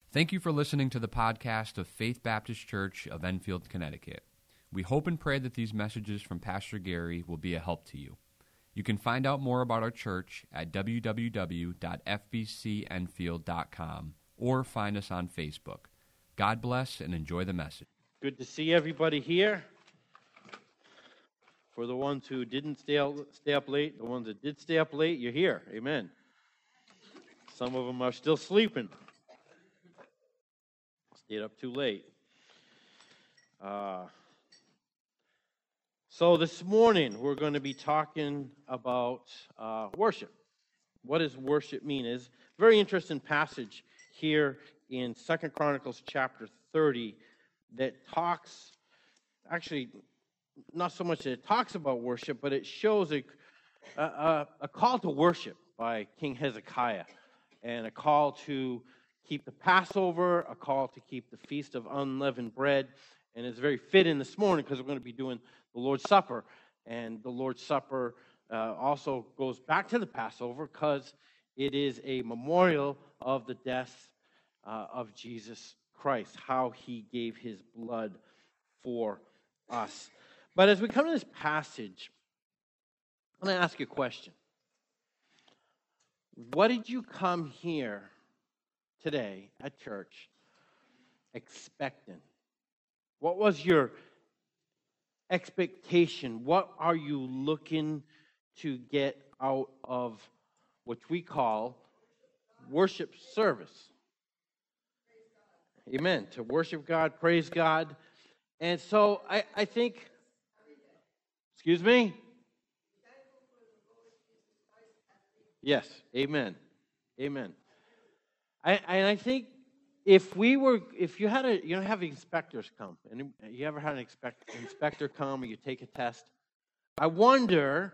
Thank you for listening to the podcast of Faith Baptist Church of Enfield, Connecticut. We hope and pray that these messages from Pastor Gary will be a help to you. You can find out more about our church at www.fbcenfield.com or find us on Facebook. God bless and enjoy the message. Good to see everybody here. For the ones who didn't stay up late, the ones that did stay up late, you're here. Amen. Some of them are still sleeping. Stayed up too late. So this morning we're going to be talking about worship. What does worship mean? It's a very interesting passage here in 2 Chronicles chapter 30 that talks, actually not so much that it talks about worship, but it shows a call to worship by King Hezekiah, and a call to keep the Passover, a call to keep the Feast of Unleavened Bread. And it's very fitting this morning because we're going to be doing the Lord's Supper. And the Lord's Supper also goes back to the Passover because it is a memorial of the death of Jesus Christ, how he gave his blood for us. But as we come to this passage, I'm going to ask you a question. What did you come here today at church expecting? What was your expectation? What are you looking to get out of what we call worship service? Amen. To worship God, praise God. And so I think, excuse me? Yes, amen. Amen. I think if you have inspectors come, and you ever had an inspector come, or you take a test, I wonder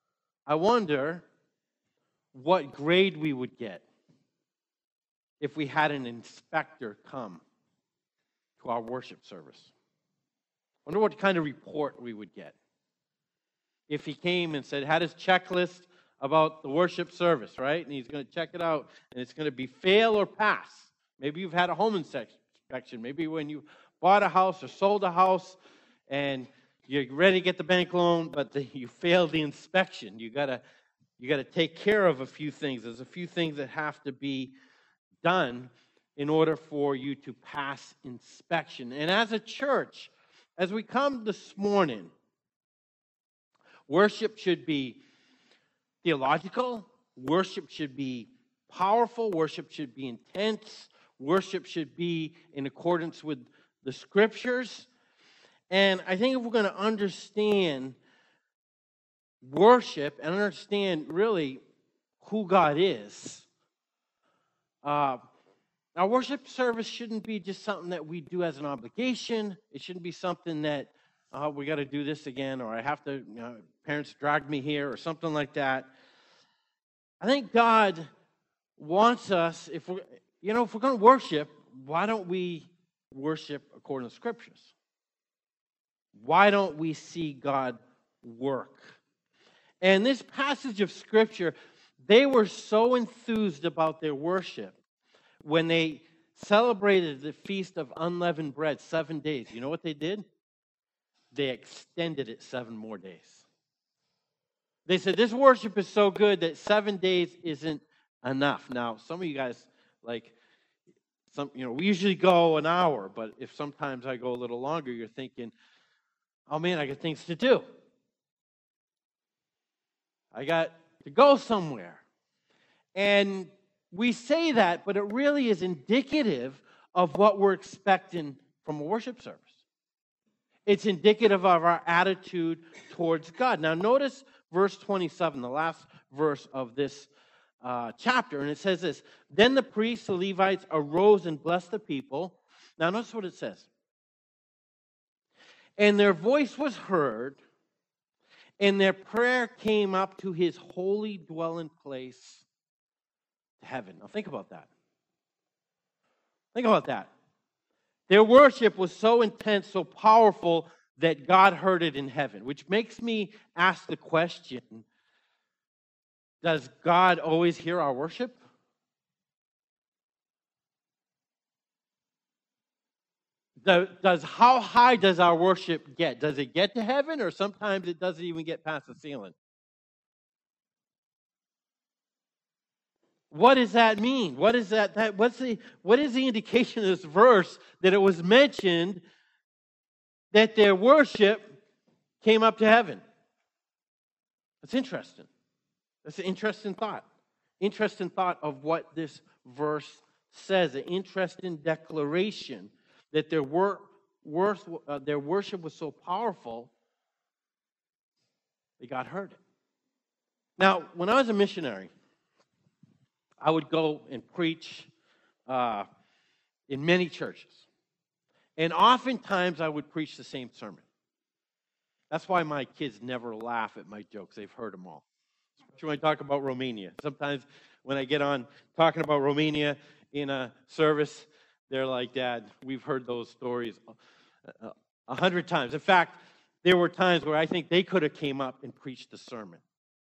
what grade we would get if we had an inspector come to our worship service. I wonder what kind of report we would get if he came and said, had his checklist about the worship service, right? And he's going to check it out, and it's going to be fail or pass. Maybe you've had a home inspection. Maybe when you bought a house or sold a house, and you're ready to get the bank loan, but you failed the inspection. You got to take care of a few things. There's a few things that have to be done in order for you to pass inspection. And as a church, as we come this morning, worship should be theological, worship should be powerful, worship should be intense, worship should be in accordance with the scriptures. And I think if we're going to understand worship and understand really who God is, our worship service shouldn't be just something that we do as an obligation. It shouldn't be something that we got to do this again, or I have to, parents dragged me here, or something like that. I think God wants us, if we're going to worship, why don't we worship according to Scriptures? Why don't we see God work? And this passage of Scripture, they were so enthused about their worship when they celebrated the Feast of Unleavened Bread 7 days. You know what they did? They extended it 7 more days. They said, this worship is so good that 7 days isn't enough. Now, some of you guys, we usually go an hour, but if sometimes I go a little longer, you're thinking, oh man, I got things to do. I got to go somewhere. And we say that, but it really is indicative of what we're expecting from a worship service. It's indicative of our attitude towards God. Now, notice verse 27, the last verse of this chapter, and it says this: Then the priests, the Levites, arose and blessed the people. Now, notice what it says. And their voice was heard, and their prayer came up to his holy dwelling place, to heaven. Now, think about that. Think about that. Their worship was so intense, so powerful, that God heard it in heaven, which makes me ask the question, does God always hear our worship? How high does our worship get? Does it get to heaven, or sometimes it doesn't even get past the ceiling? What does that mean? What is that what is the indication of this verse that it was mentioned that their worship came up to heaven? That's interesting. That's an interesting thought. Interesting thought of what this verse says. An interesting declaration that their worship was so powerful, they got heard. Now, when I was a missionary, I would go and preach in many churches. And oftentimes I would preach the same sermon. That's why my kids never laugh at my jokes. They've heard them all. Especially when I talk about Romania. Sometimes when I get on talking about Romania in a service, they're like, Dad, we've heard those stories 100 times. In fact, there were times where I think they could have came up and preached the sermon.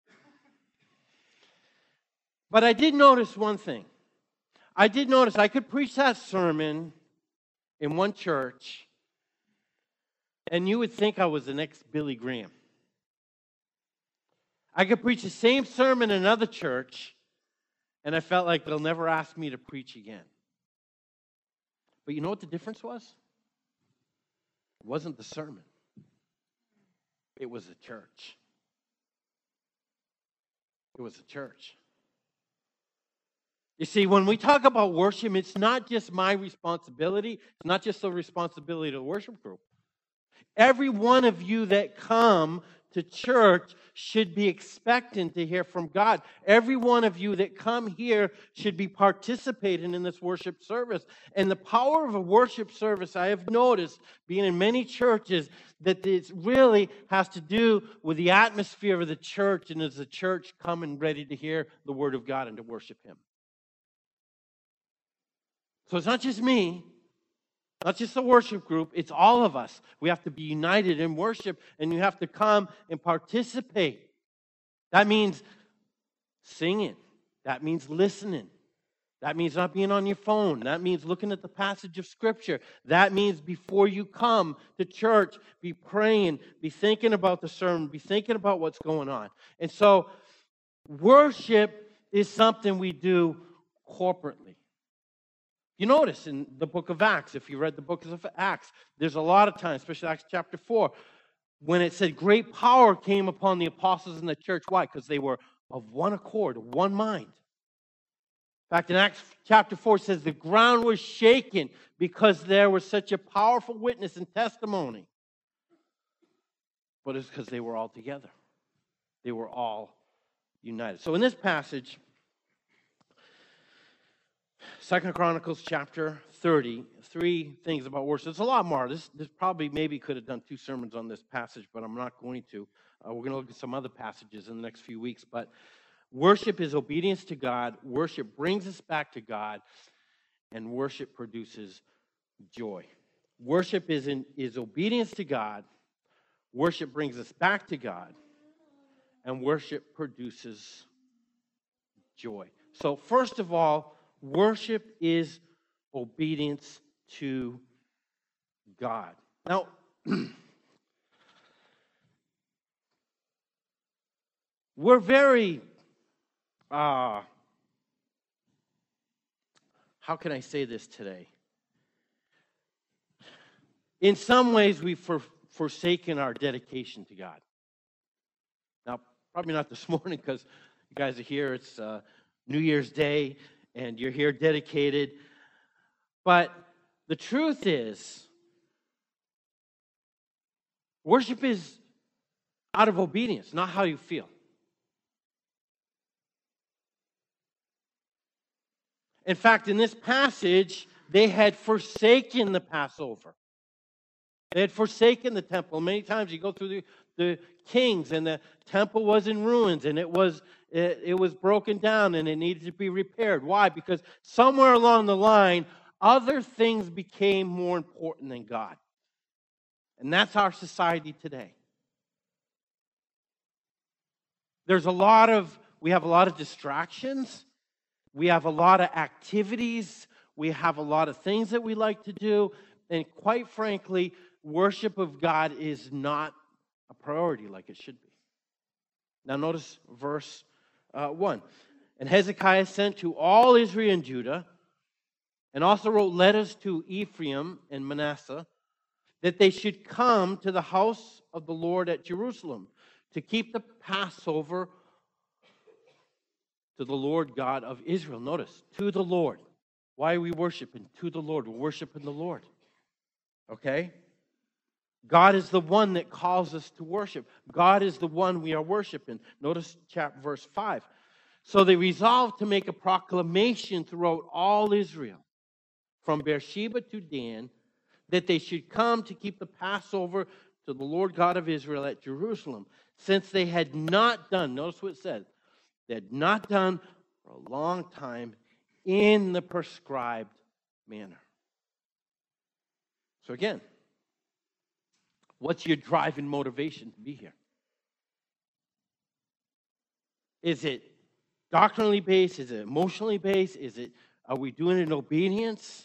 But I did notice one thing. I did notice I could preach that sermon in one church, and you would think I was the next Billy Graham. I could preach the same sermon in another church, and I felt like they'll never ask me to preach again. But you know what the difference was? It wasn't the sermon. It was the church. It was the church. You see, when we talk about worship, it's not just my responsibility. It's not just the responsibility of the worship group. Every one of you that come to church should be expecting to hear from God. Every one of you that come here should be participating in this worship service. And the power of a worship service, I have noticed, being in many churches, that it really has to do with the atmosphere of the church, and is the church coming ready to hear the Word of God and to worship Him. So it's not just me, not just the worship group, it's all of us. We have to be united in worship, and you have to come and participate. That means singing. That means listening. That means not being on your phone. That means looking at the passage of Scripture. That means before you come to church, be praying, be thinking about the sermon, be thinking about what's going on. And so worship is something we do corporately. You notice in the book of Acts, if you read the book of Acts, there's a lot of times, especially Acts chapter 4, when it said great power came upon the apostles in the church. Why? Because they were of one accord, one mind. In fact, in Acts chapter 4, it says the ground was shaken because there was such a powerful witness and testimony. But it's because they were all together. They were all united. So in this passage, 2 Chronicles chapter 30, 3 things about worship. There's a lot more. This probably maybe could have done 2 sermons on this passage, but I'm not going to. We're going to look at some other passages in the next few weeks. But worship is obedience to God. Worship brings us back to God. And worship produces joy. Worship is obedience to God. Worship brings us back to God. And worship produces joy. So first of all, worship is obedience to God. Now, we're very, how can I say this today? In some ways, we've forsaken our dedication to God. Now, probably not this morning because you guys are here. It's New Year's Day. And you're here dedicated. But the truth is, worship is out of obedience, not how you feel. In fact, in this passage, they had forsaken the Passover. They had forsaken the temple. Many times you go through the Kings, and the temple was in ruins, and it was broken down, and it needed to be repaired. Why? Because somewhere along the line, other things became more important than God. And that's our society today. We have a lot of distractions. We have a lot of activities. We have a lot of things that we like to do. And quite frankly, worship of God is not a priority like it should be. Now notice verse 1. And Hezekiah sent to all Israel and Judah, and also wrote letters to Ephraim and Manasseh, that they should come to the house of the Lord at Jerusalem to keep the Passover to the Lord God of Israel. Notice, to the Lord. Why are we worshiping? To the Lord. We're worshiping the Lord. Okay? God is the one that calls us to worship. God is the one we are worshiping. Notice verse 5. So they resolved to make a proclamation throughout all Israel, from Beersheba to Dan, that they should come to keep the Passover to the Lord God of Israel at Jerusalem, since they had not done, notice what it says, they had not done for a long time in the prescribed manner. So again, what's your driving motivation to be here? Is it doctrinally based? Is it emotionally based? Are we doing it in obedience?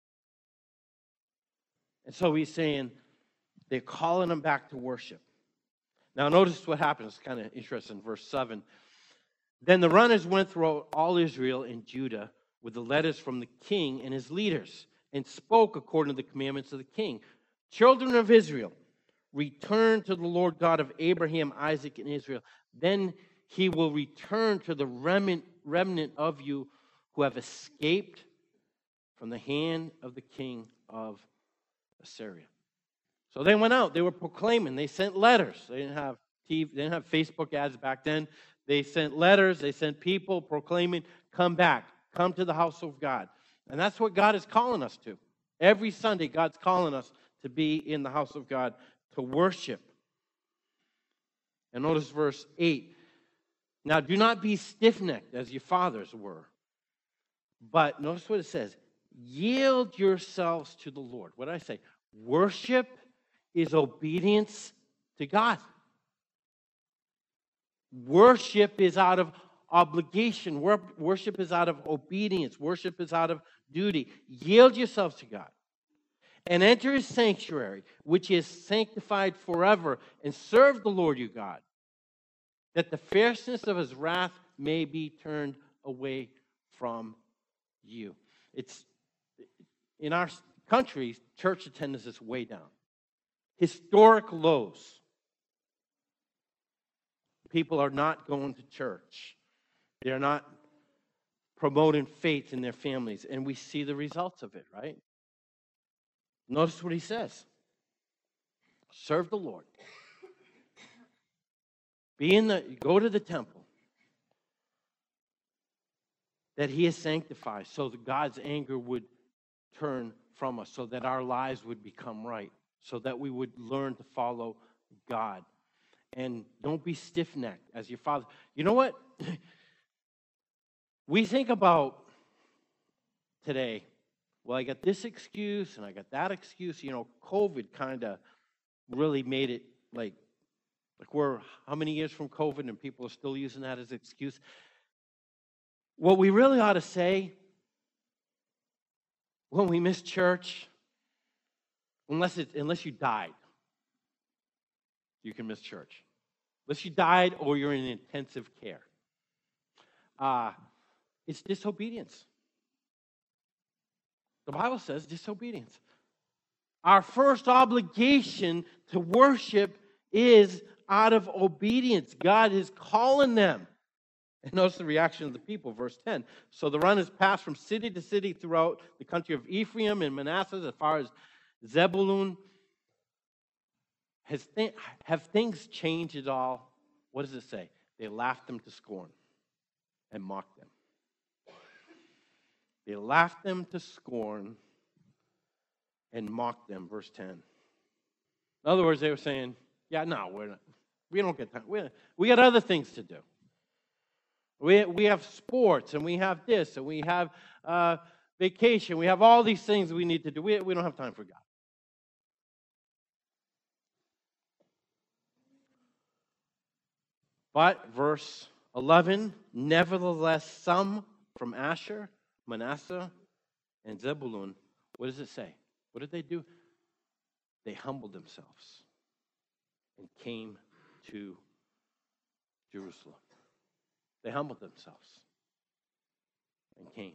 And so he's saying they're calling them back to worship. Now notice what happens. It's kind of interesting. Verse 7. Then the runners went throughout all Israel and Judah with the letters from the king and his leaders, and spoke according to the commandments of the king. Children of Israel, return to the Lord God of Abraham, Isaac, and Israel. Then he will return to the remnant of you who have escaped from the hand of the king of Assyria. So they went out. They were proclaiming. They sent letters. They didn't have TV, they didn't have Facebook ads back then. They sent letters. They sent people proclaiming, come back. Come to the house of God. And that's what God is calling us to. Every Sunday, God's calling us to be in the house of God, to worship. And notice verse 8. Now, do not be stiff-necked as your fathers were. But notice what it says. Yield yourselves to the Lord. What did I say? Worship is obedience to God. Worship is out of obligation. Worship is out of obedience. Worship is out of duty. Yield yourselves to God. And enter his sanctuary, which is sanctified forever, and serve the Lord your God, that the fierceness of his wrath may be turned away from you. It's in our country, church attendance is way down. Historic lows. People are not going to church. They're not promoting faith in their families. And we see the results of it, right? Notice what he says. Serve the Lord. Go to the temple that he has sanctified, so that God's anger would turn from us, so that our lives would become right, so that we would learn to follow God. And don't be stiff-necked as your father. You know what? We think about today, well, I got this excuse and I got that excuse. You know, COVID kind of really made it like we're how many years from COVID and people are still using that as an excuse. What we really ought to say when we miss church, unless you died, you can miss church. Unless you died or you're in intensive care. It's disobedience. The Bible says disobedience. Our first obligation to worship is out of obedience. God is calling them. And notice the reaction of the people, verse 10. So the runners passed from city to city throughout the country of Ephraim and Manasseh as far as Zebulun. Have things changed at all? What does it say? They laughed them to scorn and mocked them. They laughed them to scorn and mocked them, verse 10. In other words, they were saying, yeah, no, we don't get time. We got other things to do. We have sports, and we have this, and we have vacation. We have all these things we need to do. We don't have time for God. But, verse 11, nevertheless, some from Asher, Manasseh, and Zebulun, what does it say? What did they do? They humbled themselves and came to Jerusalem. They humbled themselves and came.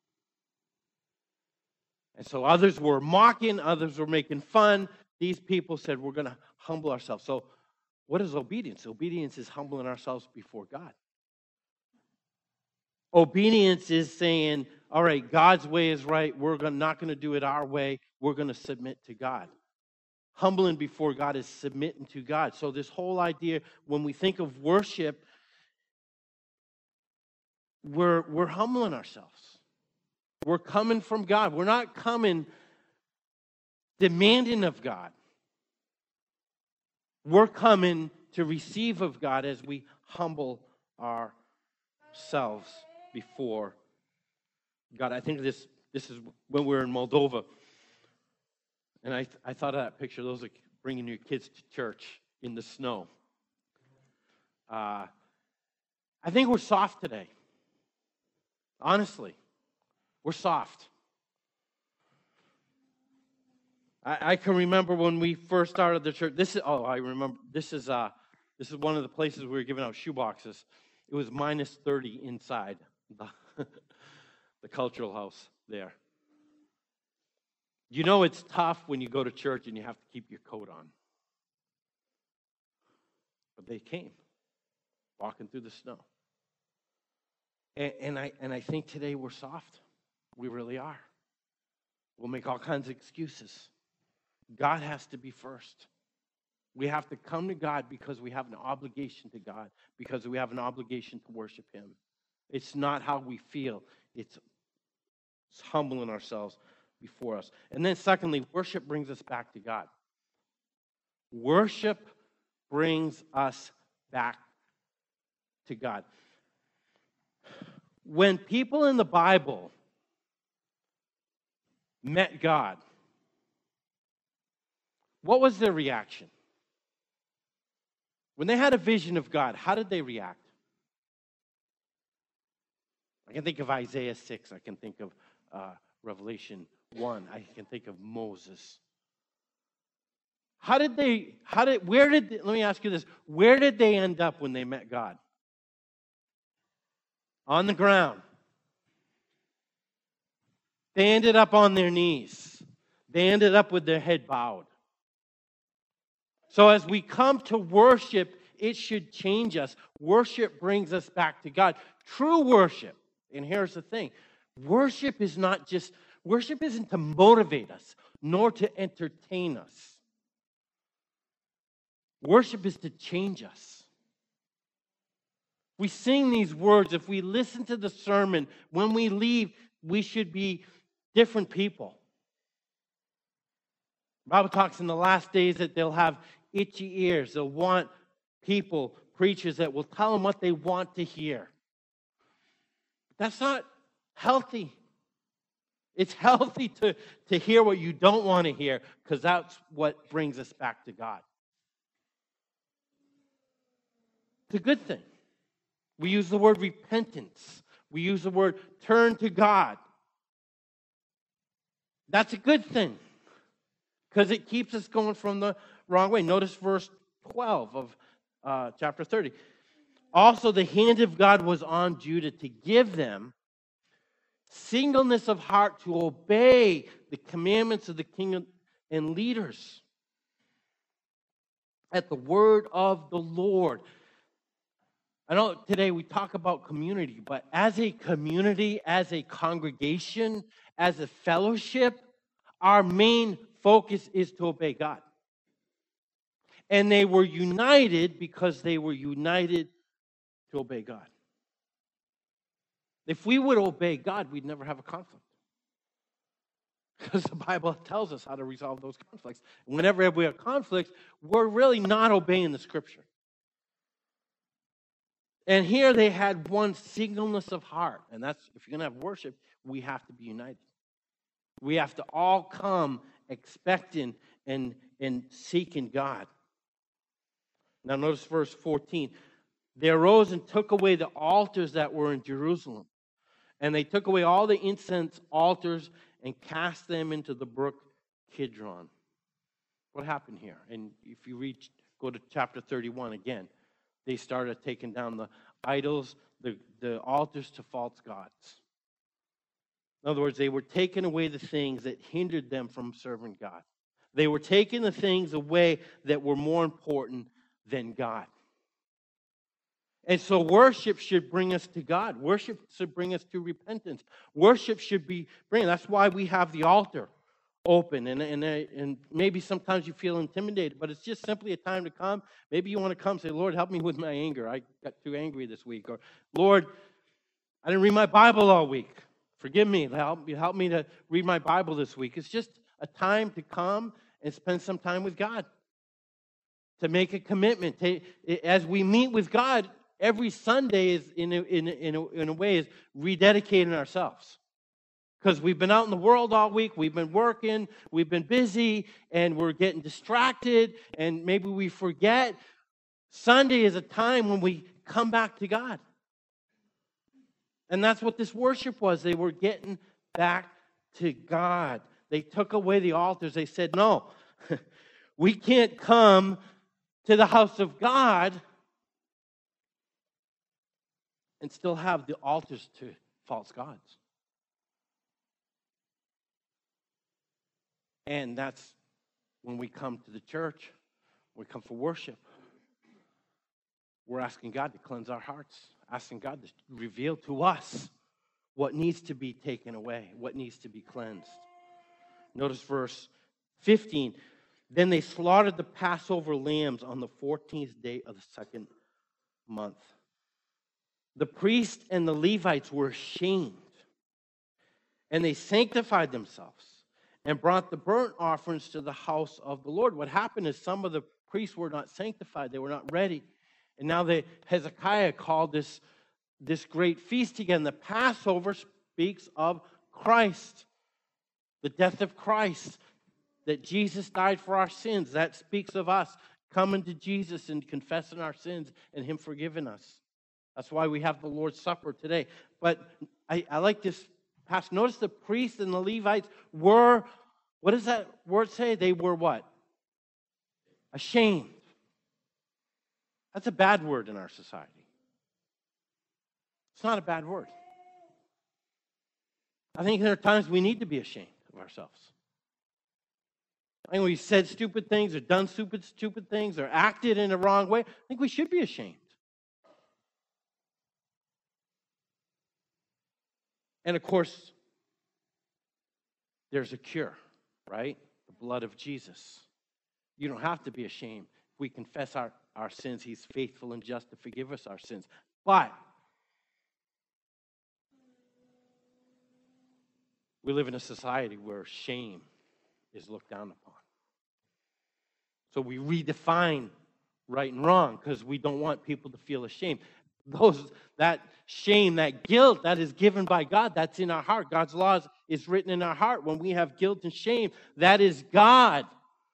And so others were mocking, others were making fun. These people said, we're going to humble ourselves. So what is obedience? Obedience is humbling ourselves before God. Obedience is saying, all right, God's way is right. We're not going to do it our way. We're going to submit to God. Humbling before God is submitting to God. So this whole idea, when we think of worship, we're humbling ourselves. We're coming from God. We're not coming demanding of God. We're coming to receive of God as we humble ourselves before God. I think this is when we were in Moldova. And I thought of that picture, those like bringing your kids to church in the snow. I think we're soft today. Honestly, we're soft. I can remember when we first started the church. I remember. This is one of the places we were giving out shoe boxes. It was minus 30 inside the cultural house there. You know it's tough when you go to church and you have to keep your coat on. But they came, walking through the snow. And I think today we're soft. We really are. We'll make all kinds of excuses. God has to be first. We have to come to God because we have an obligation to God, because we have an obligation to worship Him. It's not how we feel. It's humbling ourselves before us. And then secondly, worship brings us back to God. Worship brings us back to God. When people in the Bible met God, what was their reaction? When they had a vision of God, how did they react? I can think of Isaiah 6. I can think of Revelation 1. I can think of Moses. Let me ask you this. Where did they end up when they met God? On the ground. They ended up on their knees. They ended up with their head bowed. So as we come to worship, it should change us. Worship brings us back to God. True worship, and here's the thing, worship isn't to motivate us, nor to entertain us. Worship is to change us. We sing these words, if we listen to the sermon, when we leave, we should be different people. The Bible talks in the last days that they'll have itchy ears. They'll want people, preachers that will tell them what they want to hear. That's not healthy. It's healthy to hear what you don't want to hear, because that's what brings us back to God. It's a good thing. We use the word repentance. We use the word turn to God. That's a good thing, because it keeps us going from the wrong way. Notice verse 12 of chapter 30. Also, the hand of God was on Judah to give them singleness of heart to obey the commandments of the king and leaders at the word of the Lord. I know today we talk about community, but as a community, as a congregation, as a fellowship, our main focus is to obey God. And they were united because they were united to obey God. If we would obey God, we'd never have a conflict. Because the Bible tells us how to resolve those conflicts. Whenever we have conflicts, we're really not obeying the Scripture. And here they had one singleness of heart. And that's, if you're going to have worship, we have to be united. We have to all come expecting and seeking God. Now notice verse 14. They arose and took away the altars that were in Jerusalem. And they took away all the incense altars and cast them into the brook Kidron. What happened here? And if you go to chapter 31 again, they started taking down the idols, the altars to false gods. In other words, they were taking away the things that hindered them from serving God. They were taking the things away that were more important than God. And so worship should bring us to God. Worship should bring us to repentance. Worship should be bringing. That's why we have the altar open. And maybe sometimes you feel intimidated, but it's just simply a time to come. Maybe you want to come and say, Lord, help me with my anger. I got too angry this week. Or, Lord, I didn't read my Bible all week. Forgive me. Help me to read my Bible this week. It's just a time to come and spend some time with God. To make a commitment. As we meet with God, every Sunday is, in a way, is rededicating ourselves. Because we've been out in the world all week, we've been working, we've been busy, and we're getting distracted, and maybe we forget. Sunday is a time when we come back to God. And that's what this worship was. They were getting back to God. They took away the altars. They said, no, we can't come to the house of God and still have the altars to false gods. And that's when we come to the church, we come for worship. We're asking God to cleanse our hearts, asking God to reveal to us what needs to be taken away, what needs to be cleansed. Notice verse 15. Then they slaughtered the Passover lambs on the 14th day of the second month. The priests and the Levites were ashamed, and they sanctified themselves and brought the burnt offerings to the house of the Lord. What happened is some of the priests were not sanctified. They were not ready. And now Hezekiah called this great feast again. The Passover speaks of Christ, the death of Christ, that Jesus died for our sins. That speaks of us coming to Jesus and confessing our sins and Him forgiving us. That's why we have the Lord's Supper today. But I like this passage. Notice the priests and the Levites were, what does that word say? They were what? Ashamed. That's a bad word in our society. It's not a bad word. I think there are times we need to be ashamed of ourselves. I think we've said stupid things or done stupid things or acted in the wrong way. I think we should be ashamed. And of course, there's a cure, right? The blood of Jesus. You don't have to be ashamed. If we confess our sins, He's faithful and just to forgive us our sins. But we live in a society where shame is looked down upon. So we redefine right and wrong because we don't want people to feel ashamed. That shame, that guilt that is given by God, that's in our heart. God's laws is written in our heart. When we have guilt and shame, that is God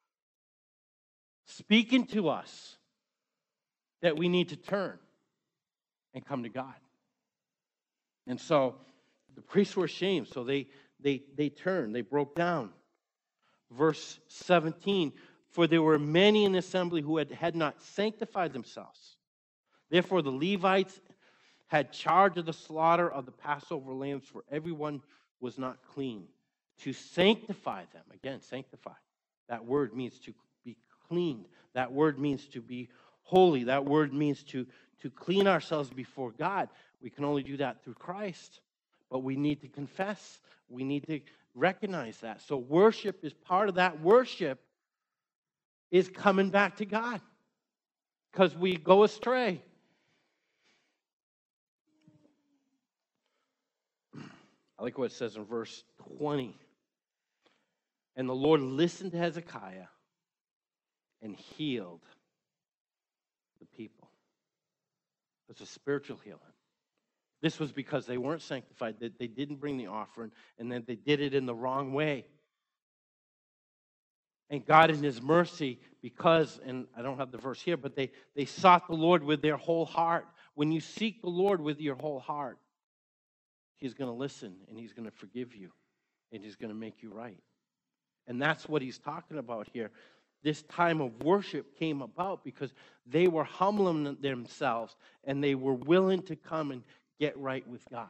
speaking to us that we need to turn and come to God. And so the priests were ashamed, so they turned, they broke down. Verse 17, for there were many in the assembly who had not sanctified themselves. Therefore the Levites had charge of the slaughter of the Passover lambs, for everyone was not clean, to sanctify them. Again, sanctify. That word means to be cleaned. That word means to be holy. That word means to clean ourselves before God. We can only do that through Christ. But we need to confess. We need to recognize that. So worship is part of that. Worship is coming back to God because we go astray. I like what it says in verse 20. And the Lord listened to Hezekiah and healed the people. It's a spiritual healing. This was because they weren't sanctified, that they didn't bring the offering, and then they did it in the wrong way. And God in His mercy, because, and I don't have the verse here, but they sought the Lord with their whole heart. When you seek the Lord with your whole heart, He's going to listen, and He's going to forgive you, and He's going to make you right. And that's what he's talking about here. This time of worship came about because they were humbling themselves and they were willing to come and get right with God.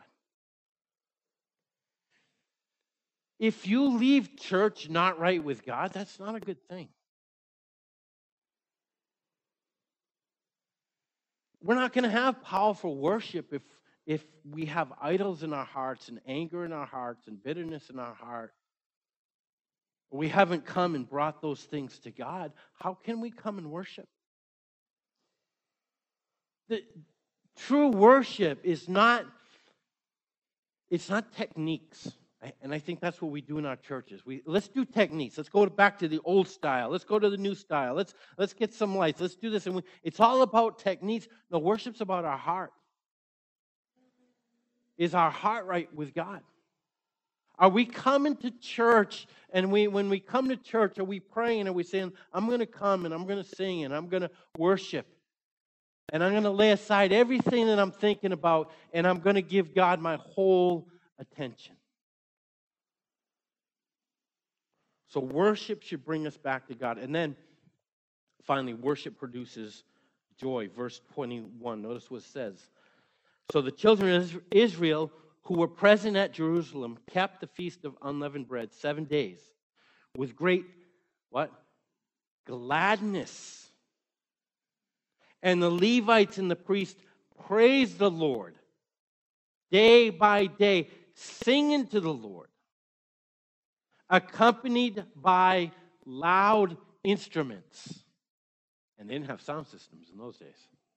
If you leave church not right with God, that's not a good thing. We're not going to have powerful worship if we have idols in our hearts and anger in our hearts and bitterness in our heart. We haven't come and brought those things to God. How can we come and worship? The true worship is not, it's not techniques. And I think that's what we do in our churches. Let's do techniques. Let's go back to the old style. Let's go to the new style. Let's get some lights. Let's do this. And it's all about techniques. No, worship's about our heart. Is our heart right with God? Are we coming to church, and when we come to church, are we praying and are we saying, I'm going to come and I'm going to sing and I'm going to worship and I'm going to lay aside everything that I'm thinking about and I'm going to give God my whole attention? So worship should bring us back to God. And then, finally, worship produces joy. Verse 21, notice what it says. So the children of Israel who were present at Jerusalem kept the feast of unleavened bread 7 days with great, what? Gladness. And the Levites and the priests praised the Lord day by day, singing to the Lord, accompanied by loud instruments. And they didn't have sound systems in those days.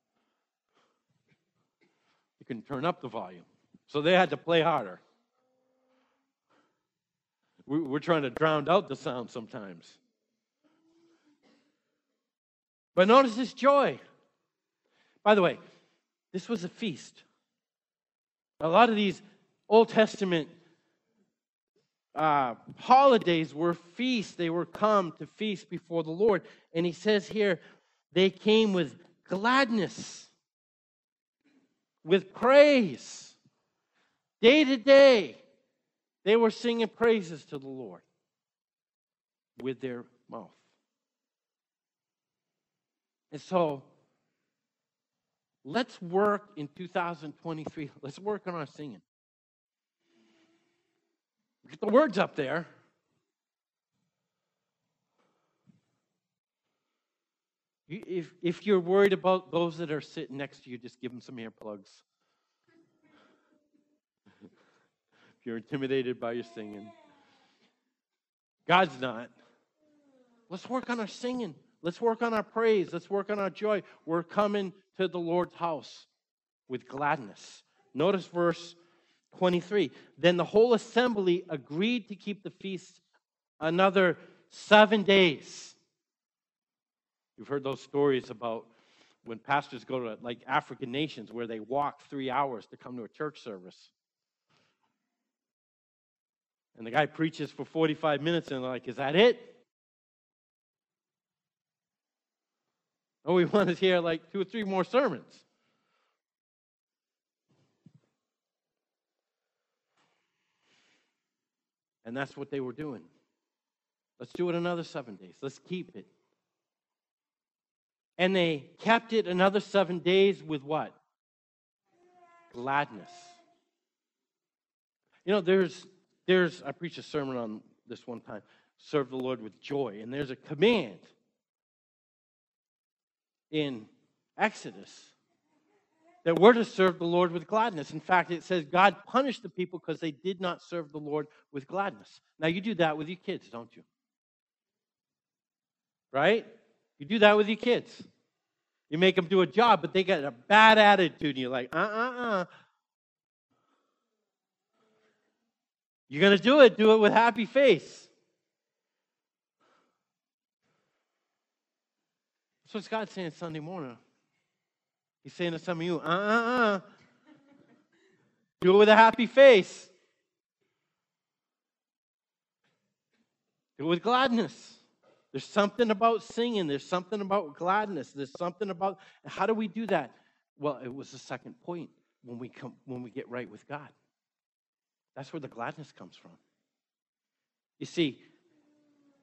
You couldn't turn up the volume. So they had to play harder. We're trying to drown out the sound sometimes. But notice this joy. By the way, this was a feast. A lot of these Old Testament holidays were feasts. They were come to feast before the Lord. And he says here, they came with gladness, with praise. Day to day, they were singing praises to the Lord with their mouth. And so, let's work in 2023. Let's work on our singing. Get the words up there. If you're worried about those that are sitting next to you, just give them some earplugs. If you're intimidated by your singing. God's not. Let's work on our singing. Let's work on our praise. Let's work on our joy. We're coming to the Lord's house with gladness. Notice verse 23. Then the whole assembly agreed to keep the feast another 7 days. You've heard those stories about when pastors go to like African nations where they walk 3 hours to come to a church service. And the guy preaches for 45 minutes and they're like, is that it? Oh, we want to hear like 2 or 3 more sermons. And that's what they were doing. Let's do it another 7 days. Let's keep it. And they kept it another 7 days with what? Gladness. You know, I preached a sermon on this one time, serve the Lord with joy. And there's a command in Exodus that we're to serve the Lord with gladness. In fact, it says God punished the people because they did not serve the Lord with gladness. Now, you do that with your kids, don't you? Right? You do that with your kids. You make them do a job, but they get a bad attitude, and you're like, You're going to do it with happy face. That's what God's saying Sunday morning. He's saying to some of you, Do it with a happy face. Do it with gladness. There's something about singing. There's something about gladness. There's something about, how do we do that? Well, it was the second point when we get right with God. That's where the gladness comes from. You see,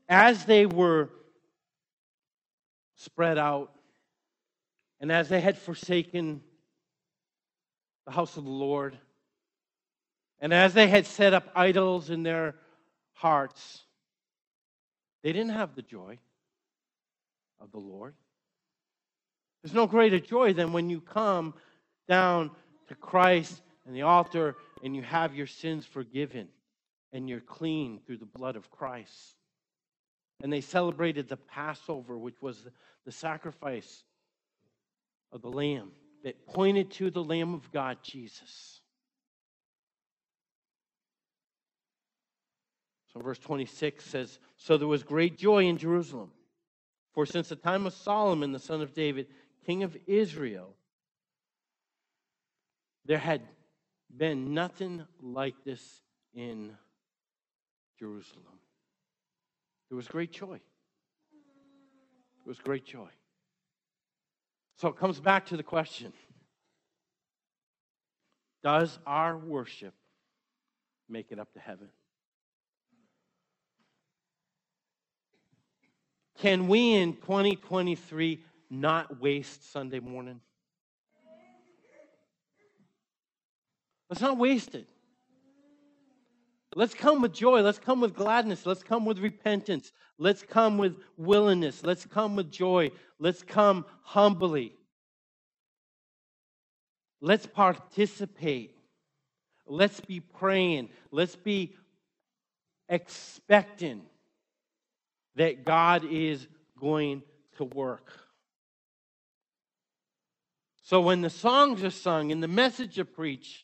as they were spread out, and as they had forsaken the house of the Lord, and as they had set up idols in their hearts, they didn't have the joy of the Lord. There's no greater joy than when you come down to Christ and the altar and you have your sins forgiven and you're clean through the blood of Christ. And they celebrated the Passover, which was the sacrifice of the Lamb that pointed to the Lamb of God, Jesus. So verse 26 says, "So there was great joy in Jerusalem, for since the time of Solomon, the son of David, king of Israel, there had been nothing like this in Jerusalem." There was great joy. There was great joy. So it comes back to the question, does our worship make it up to heaven? Can we in 2023 not waste Sunday morning? Let's not waste it. Let's come with joy. Let's come with gladness. Let's come with repentance. Let's come with willingness. Let's come with joy. Let's come humbly. Let's participate. Let's be praying. Let's be expecting that God is going to work. So when the songs are sung and the message are preached,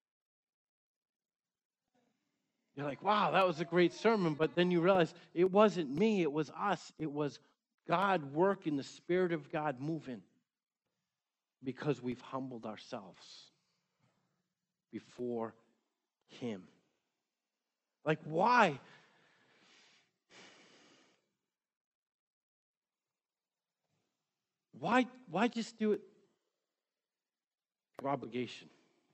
you're like, wow, that was a great sermon. But then you realize it wasn't me, it was us. It was God working, the Spirit of God moving, because we've humbled ourselves before Him. Like, why? Why just do it for obligation?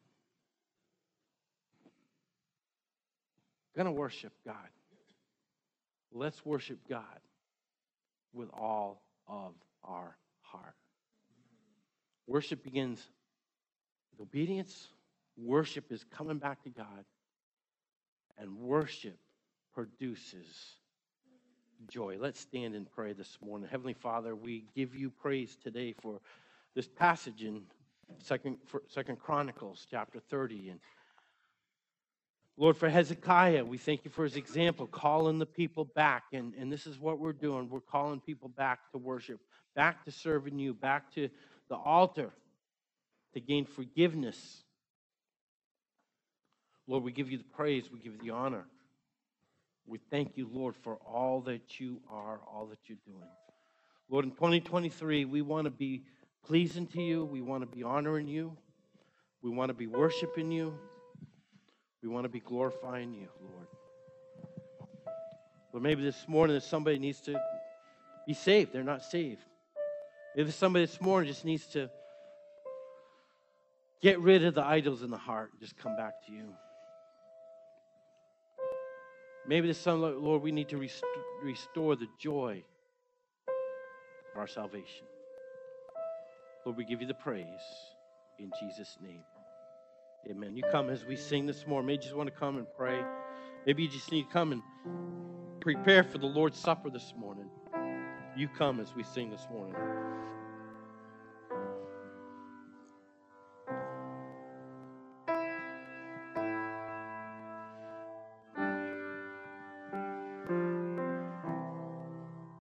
We're going to worship God. Let's worship God with all of our heart. Worship begins with obedience. Worship is coming back to God. And worship produces joy. Let's stand and pray this morning. Heavenly Father, we give you praise today for this passage in Second Chronicles chapter 30. And Lord, for Hezekiah, we thank you for his example, calling the people back. And this is what we're doing. We're calling people back to worship, back to serving you, back to the altar to gain forgiveness. Lord, we give you the praise. We give you the honor. We thank you, Lord, for all that you are, all that you're doing. Lord, in 2023, we want to be pleasing to you. We want to be honoring you. We want to be worshiping you. We want to be glorifying you, Lord. But maybe this morning somebody needs to be saved. They're not saved. Maybe somebody this morning just needs to get rid of the idols in the heart and just come back to you. Maybe this time, Lord, we need to restore the joy of our salvation. Lord, we give you the praise in Jesus' name. Amen. You come as we sing this morning. Maybe you just want to come and pray. Maybe you just need to come and prepare for the Lord's Supper this morning. You come as we sing this morning.